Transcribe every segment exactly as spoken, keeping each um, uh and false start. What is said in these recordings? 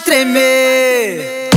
tremer,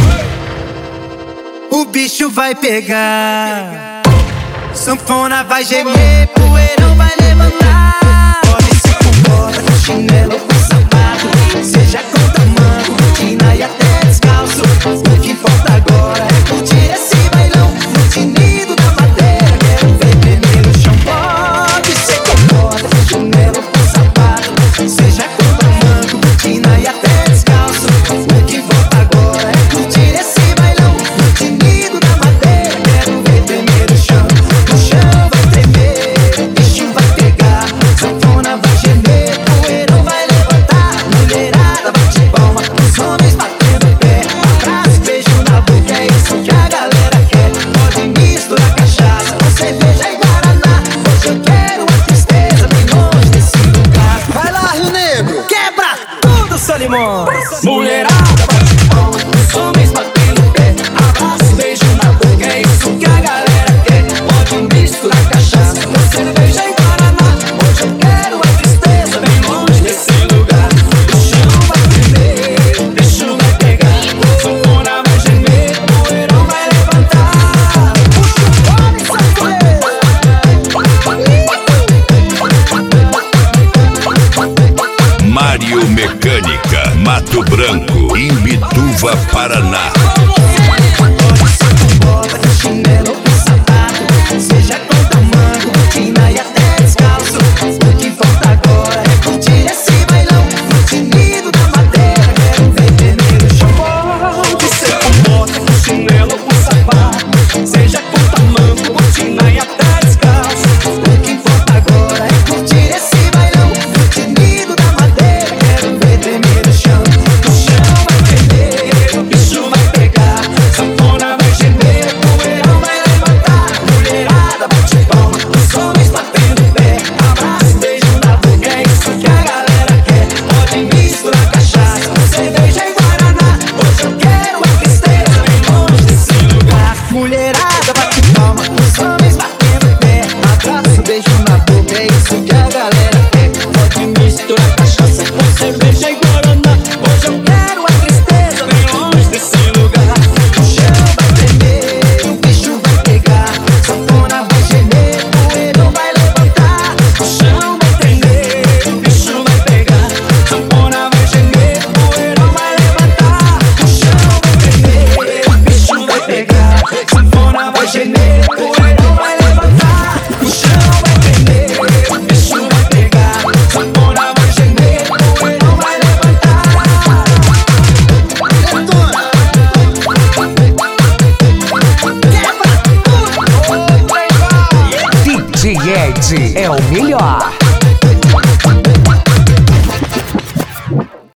o bicho vai pegar, sanfona vai gemer, poeirão vai levantar. Pode ser com bota, com chinelo, com sapato, seja com tamanho, botina e até descalço. O que importa agora é curtir esse bailão no tinido da madeira. Quero ver tremer o chão. Pode ser com bota, com chinelo, com sapato, seja com tamanho, botina e até descalço. O que importa agora é curtir esse bailão no tinido da madeira. Quero ver tremer o chão. O chão vai tremer, o bicho vai pegar, sanfona vai gemer, poeirão vai levantar. Mulherada bate palma, os homens batendo pé, abraço, beijo na boca, é isso que a galera quer. Pode misturar cachaça com cerveja e guaraná. Hoje eu quero a tristeza bem longe desse lugar. Vai lá, Rio Negro, quebra tudo, Solimões. Mulherada bate palma, os homens batendo pé, abraço, beijo na boca, é isso que a galera quer. Pode misturar cachaça com cerveja e guaraná. Hoje eu quero a tristeza bem longe desse lugar. O chão vai tremer, o bicho vai pegar, sanfona vai gemer, poeirão vai levantar. Puxa o fone, sanfoneiro. Mário Mecânica, Mato Branco, Imbituva, Paraná. Pode ser com bota, com chinelo, com sapato, seja com tamanho, botina e até descalço. O que falta agora é curtir esse bailão no tinido da madeira. Quero ver tremer o chão. Pode ser com bota, com chinelo, com sapato, seja com tamanho, botina e até descalço. O que falta agora é curtir esse bailão no tinido da madeira. Quero ver tremer o chão. O chão vai tremer, o bicho vai pegar, sanfona vai gemer, poeirão vai levantar. Mulherada bate palma, os homens batendo pé, abraço, beijo na boca, é isso que a galera quer. Pode misturar cachaça com cerveja e guaraná. Hoje eu quero a tristeza bem longe desse lugar. Mulherada bate palma, os homens batendo pé, abraço, beijo na boca, é isso que a galera quer. Pode misturar cachaça com cerveja e guaraná. Hoje eu quero a tristeza bem longe desse lugar. O chão vai tremer, o bicho vai pegar, sanfona vai gemer, poeirão vai levantar. O chão vai tremer, o bicho vai pegar, sanfona vai gemer, poeirão vai levantar. O chão vai tremer, o bicho vai pegar, sanfona vai gemer, poeirão vai levantar. O chão vai tremer, o bicho vai pegar, sanfona vai gemer, poeirão vai levantar. D J Ed é o melhor.